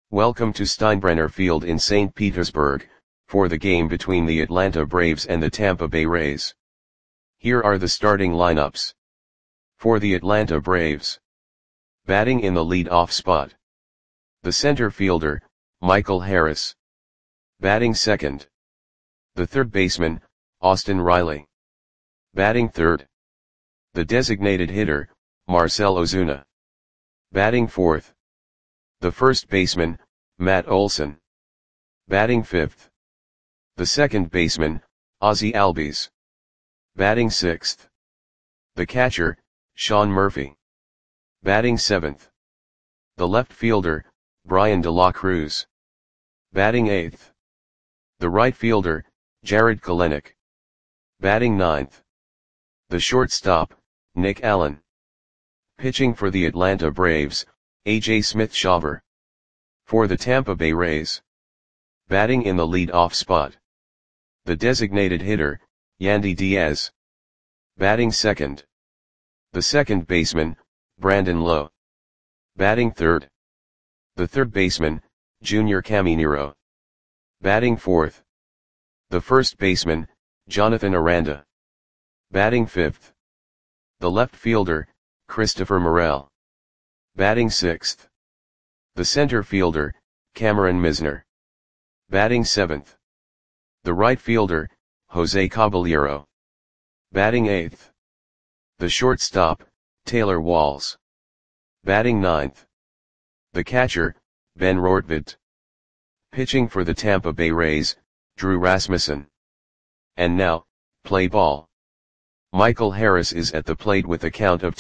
Welcome to Steinbrenner Field in St. Petersburg, for the game between the Atlanta Braves and the Tampa Bay Rays. Here are the starting lineups. For the Atlanta Braves. Batting in the lead-off spot. The center fielder, Michael Harris. Batting second. The third baseman, Austin Riley. Batting third. The designated hitter, Marcell Ozuna. Batting fourth. The first baseman, Matt Olson. Batting fifth. The second baseman, Ozzie Albies. Batting sixth. The catcher, Sean Murphy. Batting seventh. The left fielder, Bryan De La Cruz. Batting eighth. The right fielder, Jarred Kelenic. Batting ninth. The shortstop, Nick Allen. Pitching for the Atlanta Braves, A.J. Smith-Shawver. For the Tampa Bay Rays. Batting in the lead-off spot. The designated hitter, Yandy Diaz. Batting second. The second baseman, Brandon Lowe. Batting third. The third baseman, Junior Caminero. Batting fourth. The first baseman, Jonathan Aranda. Batting fifth. The left fielder, Christopher Morel. Batting sixth. The center fielder, Cameron Misner. Batting seventh. The right fielder, Jose Caballero. Batting eighth. The shortstop, Taylor Walls. Batting ninth. The catcher, Ben Rortvedt. Pitching for the Tampa Bay Rays, Drew Rasmussen. And now, play ball. Michael Harris is at the plate with a count of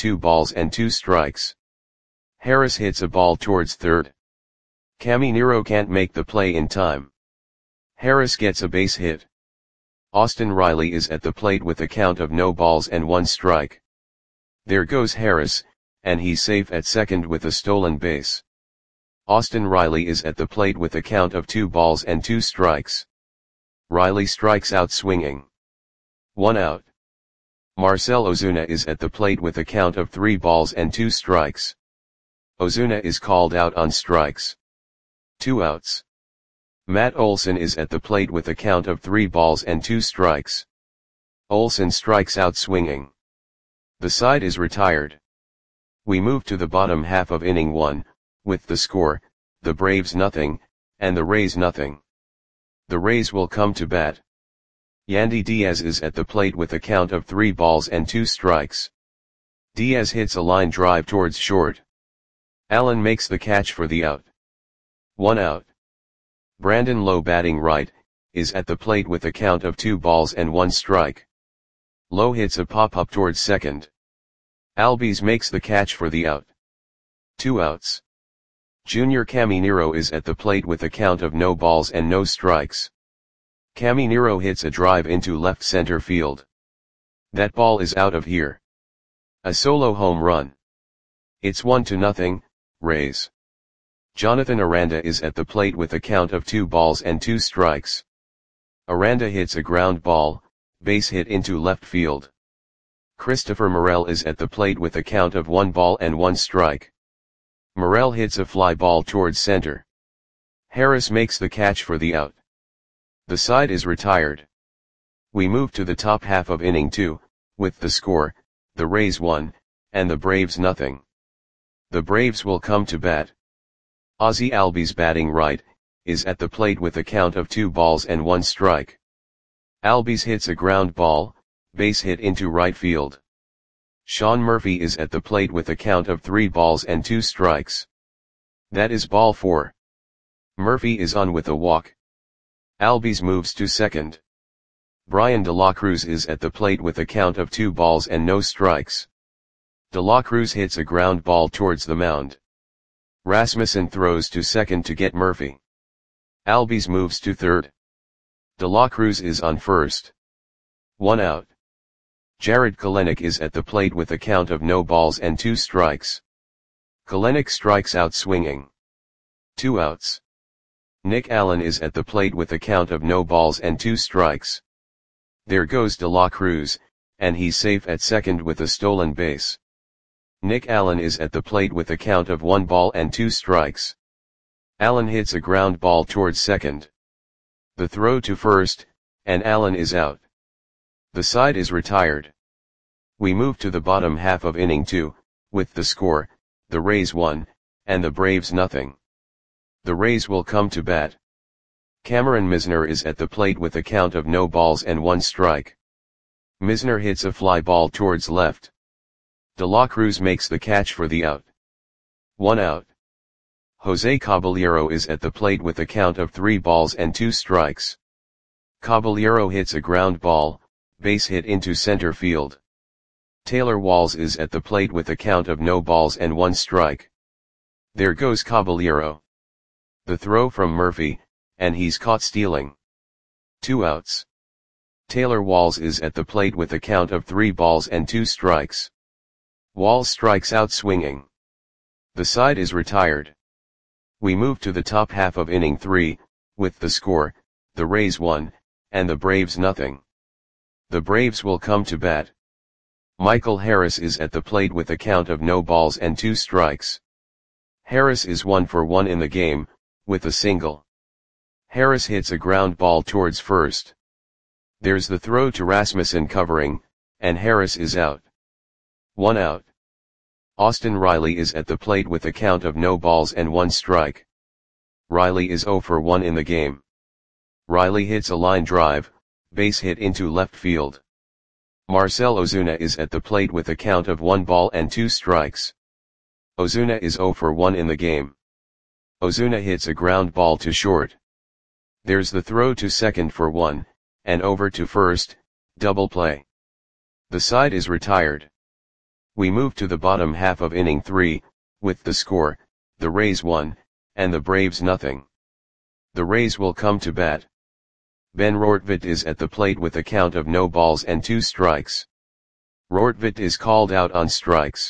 2-2. Harris hits a ball towards third. Caminero can't make the play in time. Harris gets a base hit. Austin Riley is at the plate with a count of 0-1. There goes Harris, and he's safe at second with a stolen base. Austin Riley is at the plate with a count of 2-2. Riley strikes out swinging. 1 out. Marcell Ozuna is at the plate with a count of 3-2. Ozuna is called out on strikes. 2 outs. Matt Olson is at the plate with a count of 3-2. Olson strikes out swinging. The side is retired. We move to the bottom half of inning 1, with the score, the Braves 0, and the Rays 0. The Rays will come to bat. Yandy Diaz is at the plate with a count of 3-2. Diaz hits a line drive towards short. Allen makes the catch for the out. 1 out. Brandon Lowe, batting right, is at the plate with a count of 2-1. Lowe hits a pop-up towards second. Albies makes the catch for the out. 2 outs. Junior Caminero is at the plate with a count of 0-0. Caminero hits a drive into left center field. That ball is out of here. A solo home run. It's 1-0, Rays. Jonathan Aranda is at the plate with a count of 2-2. Aranda hits a ground ball, base hit into left field. Christopher Morel is at the plate with a count of 1-1. Morel hits a fly ball towards center. Harris makes the catch for the out. The side is retired. We move to the top half of inning 2, with the score, the Rays 1, and the Braves 0. The Braves will come to bat. Ozzie Albies, batting right, is at the plate with a count of 2-1. Albies hits a ground ball, base hit into right field. Sean Murphy is at the plate with a count of 3-2. That is ball 4. Murphy is on with a walk. Albies moves to second. Bryan De La Cruz is at the plate with a count of 2-0. De La Cruz hits a ground ball towards the mound. Rasmussen throws to second to get Murphy. Albies moves to third. De La Cruz is on first. 1 out. Jarred Kelenic is at the plate with a count of 0-2. Kelenic strikes out swinging. 2 outs. Nick Allen is at the plate with a count of 0-2. There goes De La Cruz, and he's safe at second with a stolen base. Nick Allen is at the plate with a count of 1-2. Allen hits a ground ball towards second. The throw to first, and Allen is out. The side is retired. We move to the bottom half of inning 2, with the score, the Rays 1, and the Braves nothing. The Rays will come to bat. Cameron Misner is at the plate with a count of no balls and 1 strike. Misner hits a fly ball towards left. De La Cruz makes the catch for the out. 1 out. Jose Caballero is at the plate with a count of 3 balls and 2 strikes. Caballero hits a ground ball, base hit into center field. Taylor Walls is at the plate with a count of no balls and 1 strike. There goes Caballero. The throw from Murphy, and he's caught stealing. 2 outs. Taylor Walls is at the plate with a count of 3 balls and 2 strikes. Walls strikes out swinging. The side is retired. We move to the top half of inning 3, with the score, the Rays 1, and the Braves nothing. The Braves will come to bat. Michael Harris is at the plate with a count of no balls and 2 strikes. Harris is 1 for 1 in the game, with a single. Harris hits a ground ball towards first. There's the throw to Rasmussen covering, and Harris is out. 1 out. Austin Riley is at the plate with a count of no balls and 1 strike. Riley is 0 for 1 in the game. Riley hits a line drive, base hit into left field. Marcell Ozuna is at the plate with a count of 1 ball and 2 strikes. Ozuna is 0 for 1 in the game. Ozuna hits a ground ball to short. There's the throw to second for 1, and over to first, double play. The side is retired. We move to the bottom half of inning 3, with the score, the Rays 1, and the Braves nothing. The Rays will come to bat. Ben Rortvedt is at the plate with a count of no balls and 2 strikes. Rortvedt is called out on strikes.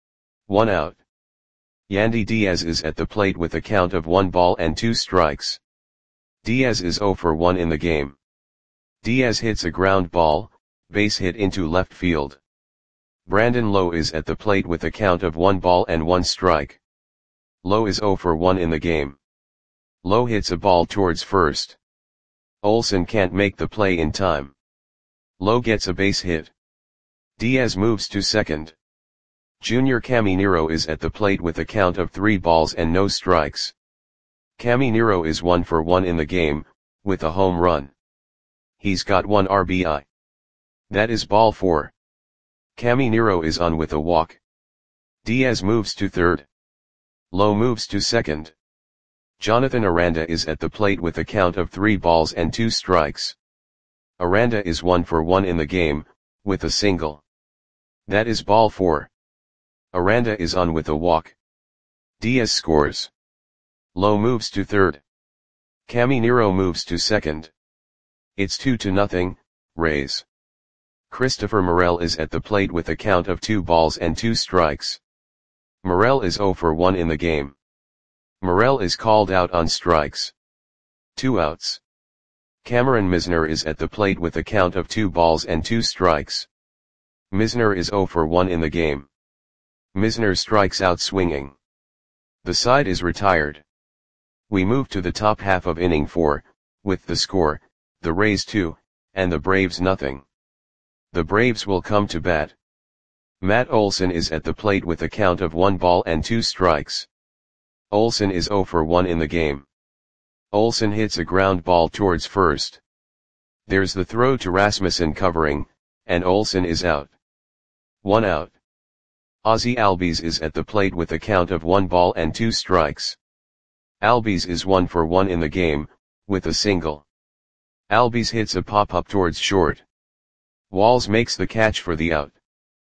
1 out. Yandy Diaz is at the plate with a count of 1 ball and 2 strikes. Diaz is 0 for 1 in the game. Diaz hits a ground ball, base hit into left field. Brandon Lowe is at the plate with a count of 1 ball and 1 strike. Lowe is 0 for 1 in the game. Lowe hits a ball towards first. Olson can't make the play in time. Lowe gets a base hit. Diaz moves to second. Junior Caminero is at the plate with a count of 3 balls and no strikes. Caminero is 1 for 1 in the game, with a home run. He's got 1 RBI. That is ball 4. Caminero is on with a walk. Diaz moves to third. Lowe moves to second. Jonathan Aranda is at the plate with a count of 3 balls and 2 strikes. Aranda is 1 for 1 in the game, with a single. That is ball 4. Aranda is on with a walk. Diaz scores. Lowe moves to third. Caminero moves to second. It's 2-0, Rays. Christopher Morel is at the plate with a count of 2 balls and 2 strikes. Morel is 0 for 1 in the game. Morel is called out on strikes. 2 outs. Cameron Misner is at the plate with a count of 2 balls and 2 strikes. Misner is 0 for 1 in the game. Misner strikes out swinging. The side is retired. We move to the top half of inning 4, with the score, the Rays 2, and the Braves nothing. The Braves will come to bat. Matt Olson is at the plate with a count of 1 ball and 2 strikes. Olson is 0 for 1 in the game. Olson hits a ground ball towards first. There's the throw to Rasmussen covering, and Olson is out. 1 out. Ozzie Albies is at the plate with a count of 1 ball and 2 strikes. Albies is 1 for 1 in the game, with a single. Albies hits a pop-up towards short. Walls makes the catch for the out.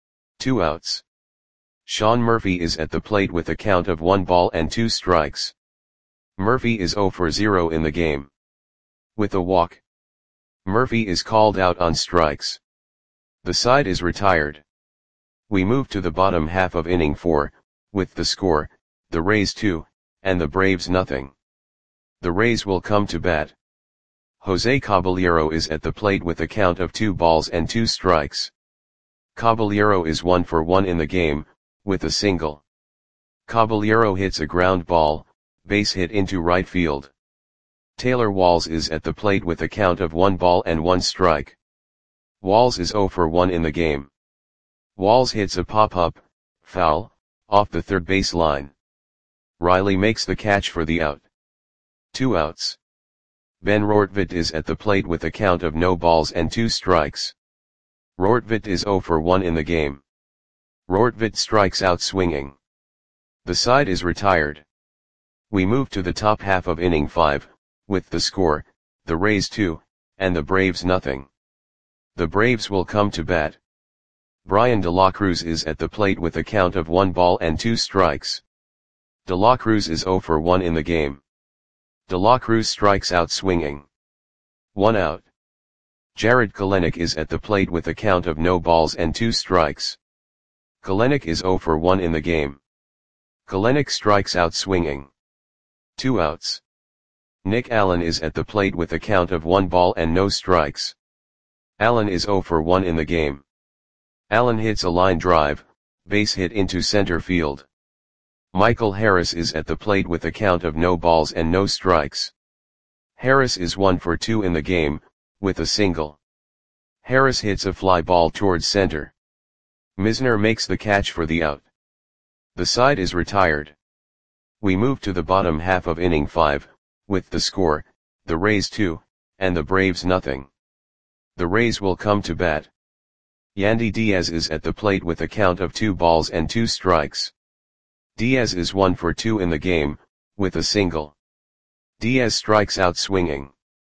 2 outs. Sean Murphy is at the plate with a count of 1 ball and 2 strikes. Murphy is 0 for 0 in the game. With a walk. Murphy is called out on strikes. The side is retired. We move to the bottom half of inning 4, with the score, the Rays 2, and the Braves nothing. The Rays will come to bat. Jose Caballero is at the plate with a count of 2 balls and 2 strikes. Caballero is 1 for 1 in the game, with a single. Caballero hits a ground ball, base hit into right field. Taylor Walls is at the plate with a count of 1 ball and 1 strike. Walls is 0 for 1 in the game. Walls hits a pop-up, foul, off the third base line. Riley makes the catch for the out. 2 outs. Ben Rortvedt is at the plate with a count of no balls and 2 strikes. Rortvedt is 0 for 1 in the game. Rortvedt strikes out swinging. The side is retired. We move to the top half of inning 5, with the score, the Rays 2, and the Braves nothing. The Braves will come to bat. Brian De La Cruz is at the plate with a count of 1 ball and 2 strikes. De La Cruz is 0 for 1 in the game. De La Cruz strikes out swinging. 1 out. Jarred Kelenic is at the plate with a count of no balls and 2 strikes. Kelenic is 0 for 1 in the game. Kelenic strikes out swinging. 2 outs. Nick Allen is at the plate with a count of 1 ball and no strikes. Allen is 0 for 1 in the game. Allen hits a line drive, base hit into center field. Michael Harris is at the plate with a count of no balls and no strikes. Harris is 1 for 2 in the game, with a single. Harris hits a fly ball towards center. Misner makes the catch for the out. The side is retired. We move to the bottom half of inning 5, with the score, the Rays 2, and the Braves nothing. The Rays will come to bat. Yandy Diaz is at the plate with a count of 2 balls and 2 strikes. Diaz is 1 for 2 in the game, with a single. Diaz strikes out swinging.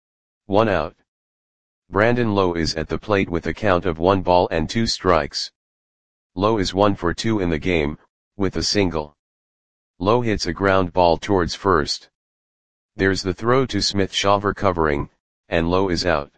1 out. Brandon Lowe is at the plate with a count of 1 ball and 2 strikes. Lowe is 1 for 2 in the game, with a single. Lowe hits a ground ball towards first. There's the throw to Smith-Shawver covering, and Lowe is out.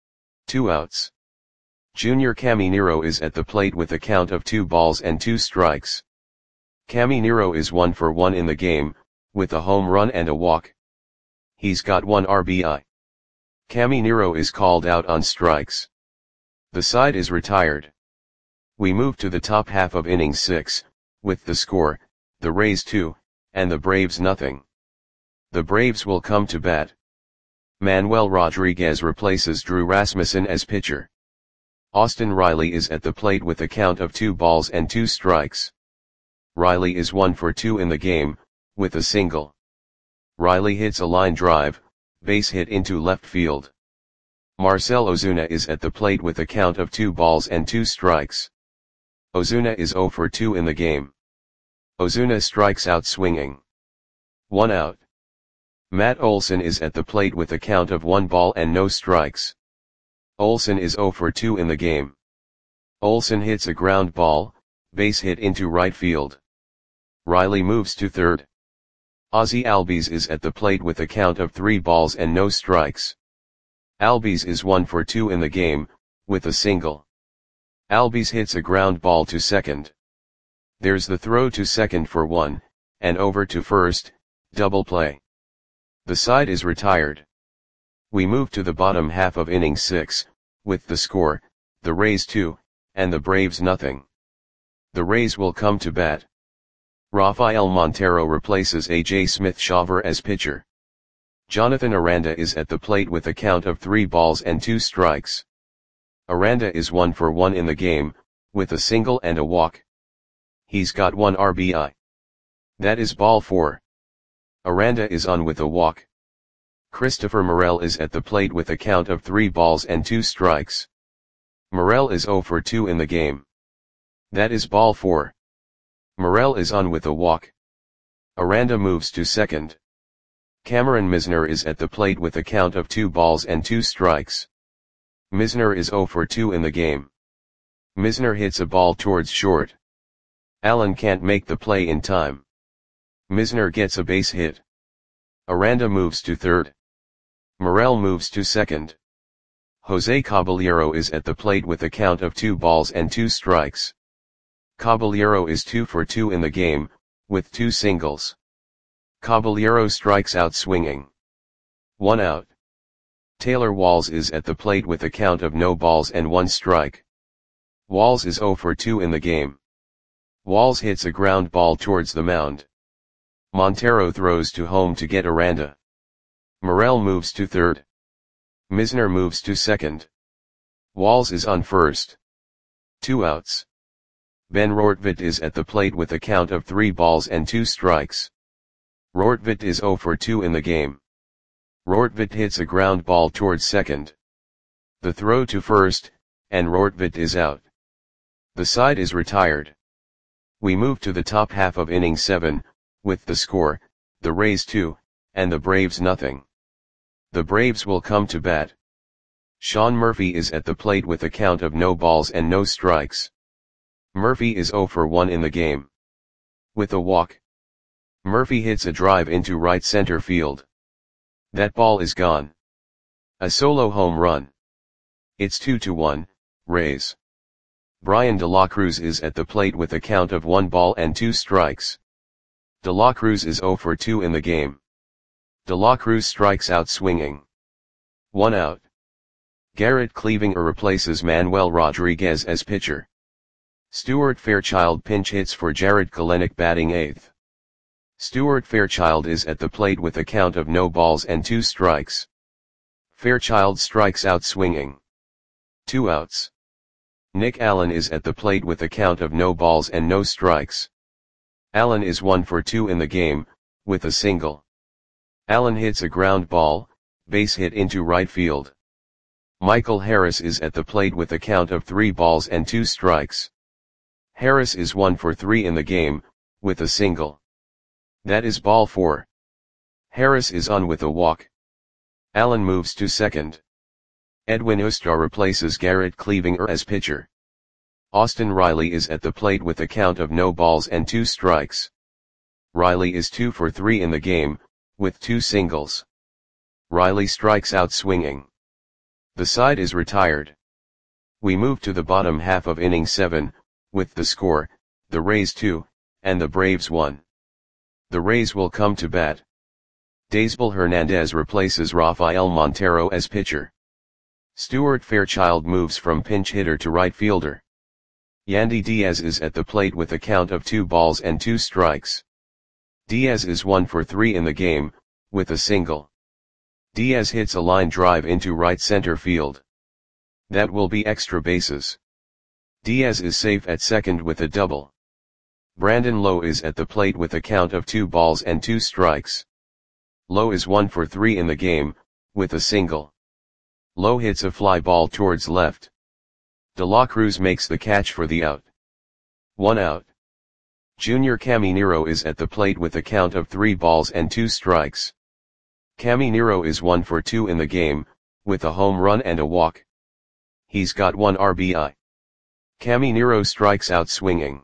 2 outs. Junior Caminero is at the plate with a count of 2 balls and 2 strikes. Caminero is 1 for 1 in the game, with a home run and a walk. He's got 1 RBI. Caminero is called out on strikes. The side is retired. We move to the top half of inning 6, with the score, the Rays 2, and the Braves nothing. The Braves will come to bat. Manuel Rodriguez replaces Drew Rasmussen as pitcher. Austin Riley is at the plate with a count of 2 balls and 2 strikes. Riley is 1 for 2 in the game, with a single. Riley hits a line drive, base hit into left field. Marcell Ozuna is at the plate with a count of 2 balls and 2 strikes. Ozuna is 0 for 2 in the game. Ozuna strikes out swinging. 1 out. Matt Olson is at the plate with a count of 1 ball and no strikes. Olson is 0 for 2 in the game. Olson hits a ground ball, base hit into right field. Riley moves to third. Ozzie Albies is at the plate with a count of 3 balls and no strikes. Albies is 1 for 2 in the game, with a single. Albies hits a ground ball to second. There's the throw to second for 1, and over to first, double play. The side is retired. We move to the bottom half of inning 6, with the score, the Rays 2, and the Braves nothing. The Rays will come to bat. Rafael Montero replaces A.J. Smith-Shawver as pitcher. Jonathan Aranda is at the plate with a count of 3 balls and 2 strikes. Aranda is 1 for 1 in the game, with a single and a walk. He's got 1 RBI. That is ball 4. Aranda is on with a walk. Christopher Morel is at the plate with a count of 3 balls and 2 strikes. Morel is 0 for 2 in the game. That is ball 4. Morel is on with a walk. Aranda moves to second. Cameron Misner is at the plate with a count of 2 balls and 2 strikes. Misner is 0 for 2 in the game. Misner hits a ball towards short. Allen can't make the play in time. Misner gets a base hit. Aranda moves to third. Morel moves to second. Jose Caballero is at the plate with a count of 2 balls and 2 strikes. Caballero is 2 for 2 in the game, with 2 singles. Caballero strikes out swinging. 1 out. Taylor Walls is at the plate with a count of no balls and 1 strike. Walls is 0 for 2 in the game. Walls hits a ground ball towards the mound. Montero throws to home to get Aranda. Morel moves to third. Misner moves to second. Walls is on first. 2 outs. Ben Rortvedt is at the plate with a count of 3 balls and 2 strikes. Rortvedt is 0 for 2 in the game. Rortvedt hits a ground ball towards second. The throw to first, and Rortvedt is out. The side is retired. We move to the top half of inning 7, with the score, the Rays 2, and the Braves nothing. The Braves will come to bat. Sean Murphy is at the plate with a count of no balls and no strikes. Murphy is 0 for 1 in the game. With a walk, Murphy hits a drive into right center field. That ball is gone. A solo home run. It's 2-1, Rays. Brian De La Cruz is at the plate with a count of 1 ball and 2 strikes. De La Cruz is 0 for 2 in the game. De La Cruz strikes out swinging. 1 out. Garrett Cleavinger replaces Manuel Rodriguez as pitcher. Stuart Fairchild pinch hits for Jared Kelenic batting 8th. Stuart Fairchild is at the plate with a count of no balls and 2 strikes. Fairchild strikes out swinging. 2 outs. Nick Allen is at the plate with a count of no balls and no strikes. Allen is 1 for 2 in the game, with a single. Allen hits a ground ball, base hit into right field. Michael Harris is at the plate with a count of 3 balls and 2 strikes. Harris is 1 for 3 in the game, with a single. That is ball 4. Harris is on with a walk. Allen moves to second. Edwin Ustar replaces Garrett Cleavinger as pitcher. Austin Riley is at the plate with a count of no balls and 2 strikes. Riley is 2 for 3 in the game, with 2 singles. Riley strikes out swinging. The side is retired. We move to the bottom half of inning 7, with the score, the Rays 2, and the Braves 1. The Rays will come to bat. Daysbel Hernandez replaces Rafael Montero as pitcher. Stuart Fairchild moves from pinch hitter to right fielder. Yandy Diaz is at the plate with a count of 2 balls and 2 strikes. Diaz is 1 for 3 in the game, with a single. Diaz hits a line drive into right center field. That will be extra bases. Diaz is safe at second with a double. Brandon Lowe is at the plate with a count of 2 balls and 2 strikes. Lowe is 1 for 3 in the game, with a single. Lowe hits a fly ball towards left. De La Cruz makes the catch for the out. 1 out. Junior Caminero is at the plate with a count of 3 balls and 2 strikes. Caminero is 1 for 2 in the game, with a home run and a walk. He's got 1 RBI. Caminero strikes out swinging.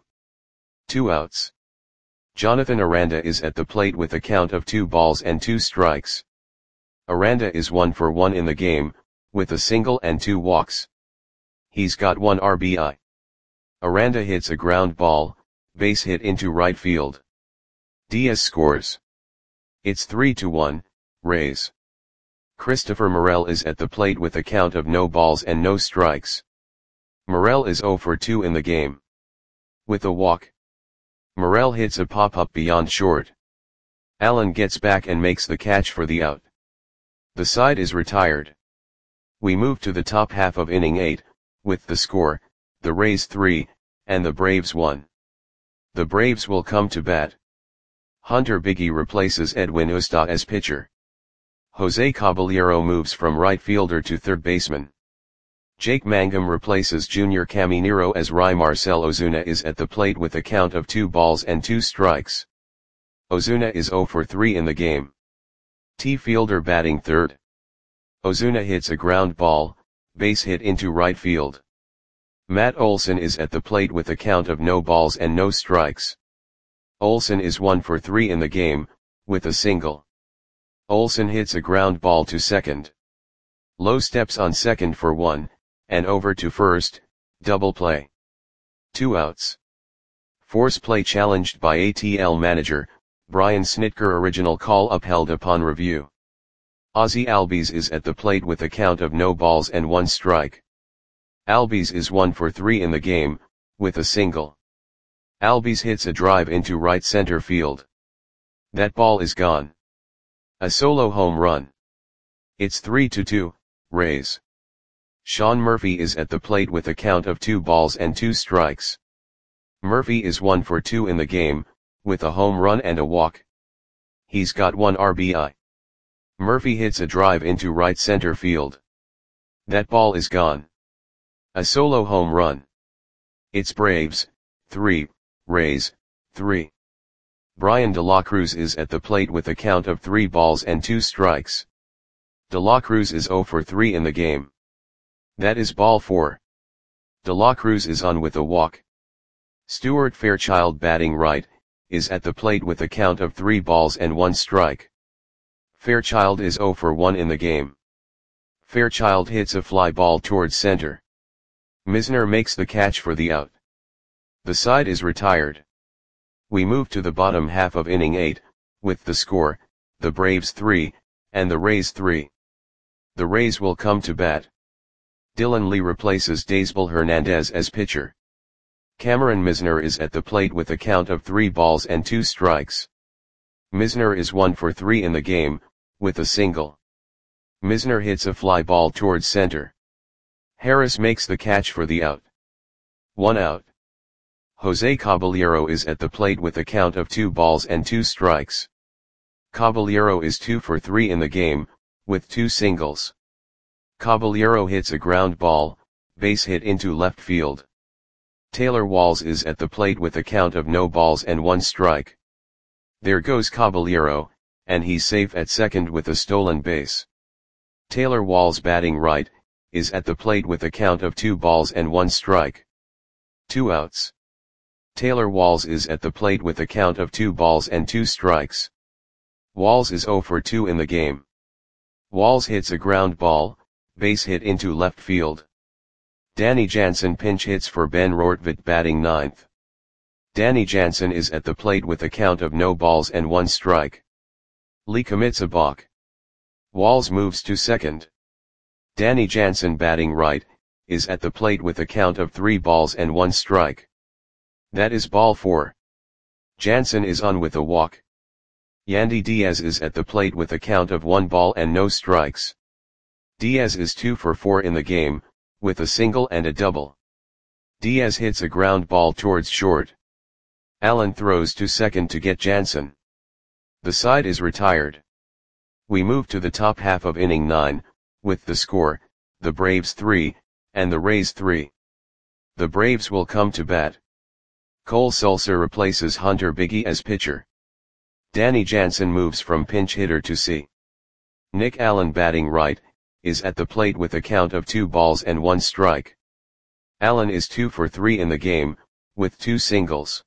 2 outs. Jonathan Aranda is at the plate with a count of 2 balls and 2 strikes. Aranda is 1 for 1 in the game, with a single and 2 walks. He's got 1 RBI. Aranda hits a ground ball, base hit into right field. Diaz scores. It's 3-1, Rays. Christopher Morel is at the plate with a count of no balls and no strikes. Morel is 0 for 2 in the game. With a walk, Morel hits a pop-up beyond short. Allen gets back and makes the catch for the out. The side is retired. We move to the top half of inning 8, with the score, the Rays 3, and the Braves 1. The Braves will come to bat. Hunter Biggie replaces Edwin Ustar as pitcher. Jose Caballero moves from right fielder to third baseman. Jake Mangum replaces Junior Caminero as Marcell Ozuna is at the plate with a count of 2 balls and 2 strikes. Ozuna is 0 for 3 in the game. T. Fielder batting third. Ozuna hits a ground ball, base hit into right field. Matt Olson is at the plate with a count of no balls and no strikes. Olson is 1 for 3 in the game, with a single. Olson hits a ground ball to second. Lowe steps on second for 1, and over to first, double play. 2 outs. Force play challenged by ATL manager, Brian Snitker. Original call upheld upon review. Ozzie Albies is at the plate with a count of no balls and 1 strike. Albies is 1 for 3 in the game, with a single. Albies hits a drive into right center field. That ball is gone. A solo home run. It's 3-2, Rays. Sean Murphy is at the plate with a count of 2 balls and 2 strikes. Murphy is 1 for 2 in the game, with a home run and a walk. He's got 1 RBI. Murphy hits a drive into right center field. That ball is gone. A solo home run. It's Braves, 3, Rays, 3. Brian De La Cruz is at the plate with a count of 3 balls and 2 strikes. De La Cruz is 0 for 3 in the game. That is ball 4. De La Cruz is on with a walk. Stuart Fairchild, batting right, is at the plate with a count of 3 balls and 1 strike. Fairchild is 0 for 1 in the game. Fairchild hits a fly ball towards center. Misner makes the catch for the out. The side is retired. We move to the bottom half of inning 8, with the score, the Braves 3, and the Rays 3. The Rays will come to bat. Dylan Lee replaces Daysbel Hernandez as pitcher. Cameron Misner is at the plate with a count of 3 balls and 2 strikes. Misner is 1 for 3 in the game, with a single. Misner hits a fly ball towards center. Harris makes the catch for the out. 1 out. Jose Caballero is at the plate with a count of 2 balls and 2 strikes. Caballero is 2 for 3 in the game, with 2 singles. Caballero hits a ground ball, base hit into left field. Taylor Walls is at the plate with a count of no balls and 1 strike. There goes Caballero, and he's safe at second with a stolen base. Taylor Walls, batting right, is at the plate with a count of 2 balls and 1 strike. 2 outs. Taylor Walls is at the plate with a count of 2 balls and 2 strikes. Walls is 0 for 2 in the game. Walls hits a ground ball, base hit into left field. Danny Jansen pinch hits for Ben Rortvedt, batting ninth. Danny Jansen is at the plate with a count of no balls and 1 strike. Lee commits a balk. Walls moves to second. Danny Jansen, batting right, is at the plate with a count of 3 balls and 1 strike. That is ball 4. Jansen is on with a walk. Yandy Diaz is at the plate with a count of 1 ball and no strikes. Diaz is 2 for 4 in the game, with a single and a double. Diaz hits a ground ball towards short. Allen throws to second to get Jansen. The side is retired. We move to the top half of inning 9, with the score, the Braves 3, and the Rays 3. The Braves will come to bat. Cole Sulser replaces Hunter Biggie as pitcher. Danny Jansen moves from pinch hitter to C. Nick Allen, batting right, is at the plate with a count of 2 balls and 1 strike. Allen is 2 for 3 in the game, with 2 singles.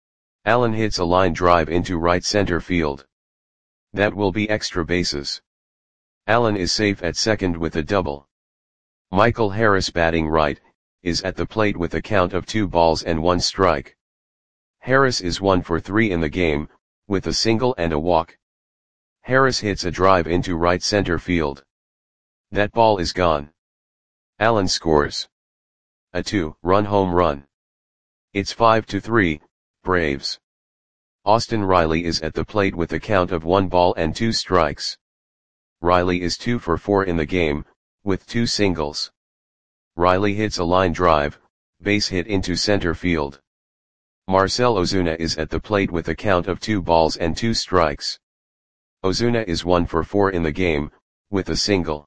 Allen hits a line drive into right center field. That will be extra bases. Allen is safe at second with a double. Michael Harris, batting right, is at the plate with a count of 2 balls and 1 strike. Harris is 1 for 3 in the game, with a single and a walk. Harris hits a drive into right center field. That ball is gone. Allen scores a 2-run home run. It's 5-3, Braves. Austin Riley is at the plate with a count of 1 ball and 2 strikes. Riley is 2 for 4 in the game, with 2 singles. Riley hits a line drive, base hit into center field. Marcell Ozuna is at the plate with a count of 2 balls and 2 strikes. Ozuna is 1 for 4 in the game, with a single.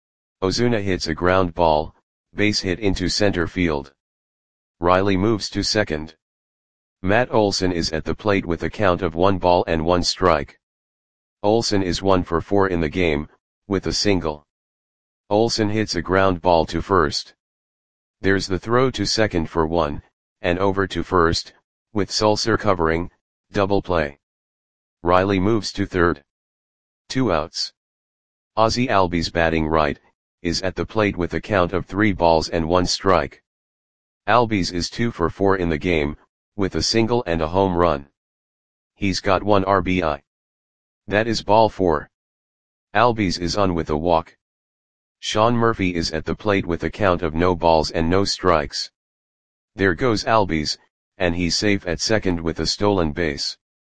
Ozuna hits a ground ball, base hit into center field. Riley moves to second. Matt Olson is at the plate with a count of 1 ball and 1 strike. Olson is 1 for 4 in the game, with a single. Olson hits a ground ball to first. There's the throw to second for 1, and over to first, with Sulser covering, double play. Riley moves to third. 2 outs. Ozzie Albies, batting right, is at the plate with a count of 3 balls and 1 strike. Albies is 2 for 4 in the game, with a single and a home run. He's got 1 RBI. That is ball 4. Albies is on with a walk. Sean Murphy is at the plate with a count of no balls and no strikes. There goes Albies, and he's safe at second with a stolen base.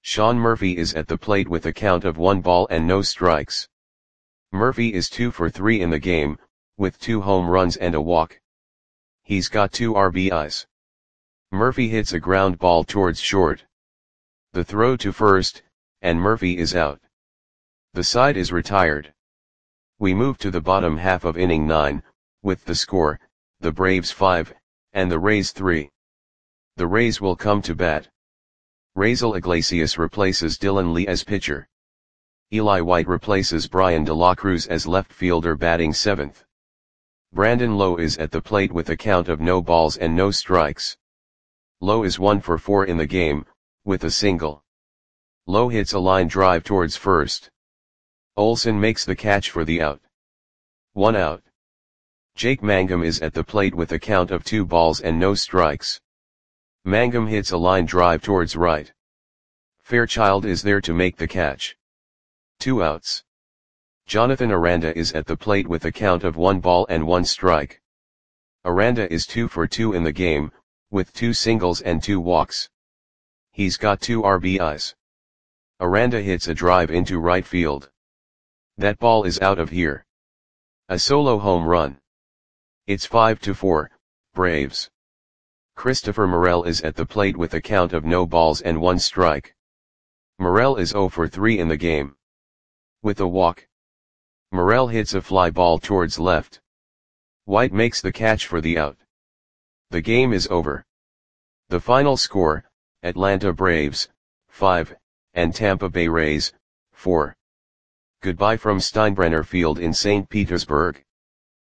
Sean Murphy is at the plate with a count of 1 ball and no strikes. Murphy is 2 for 3 in the game, with 2 home runs and a walk. He's got 2 RBIs. Murphy hits a ground ball towards short. The throw to first, and Murphy is out. The side is retired. We move to the bottom half of inning 9, with the score, the Braves 5, and the Rays 3. The Rays will come to bat. Raisel Iglesias replaces Dylan Lee as pitcher. Eli White replaces Brian De La Cruz as left fielder batting 7th. Brandon Lowe is at the plate with a count of no balls and no strikes. Lowe is 1 for 4 in the game, with a single. Lowe hits a line drive towards first. Olson makes the catch for the out. 1 out. Jake Mangum is at the plate with a count of 2 balls and no strikes. Mangum hits a line drive towards right. Fairchild is there to make the catch. 2 outs. Jonathan Aranda is at the plate with a count of 1 ball and 1 strike. Aranda is 2 for 2 in the game, with 2 singles and 2 walks. He's got 2 RBIs. Aranda hits a drive into right field. That ball is out of here. A solo home run. It's 5-4, Braves. Christopher Morel is at the plate with a count of no balls and 1 strike. Morel is 0 for 3 in the game. With a walk. Morel hits a fly ball towards left. White makes the catch for the out. The game is over. The final score, Atlanta Braves, 5, and Tampa Bay Rays, 4. Goodbye from Steinbrenner Field in St. Petersburg.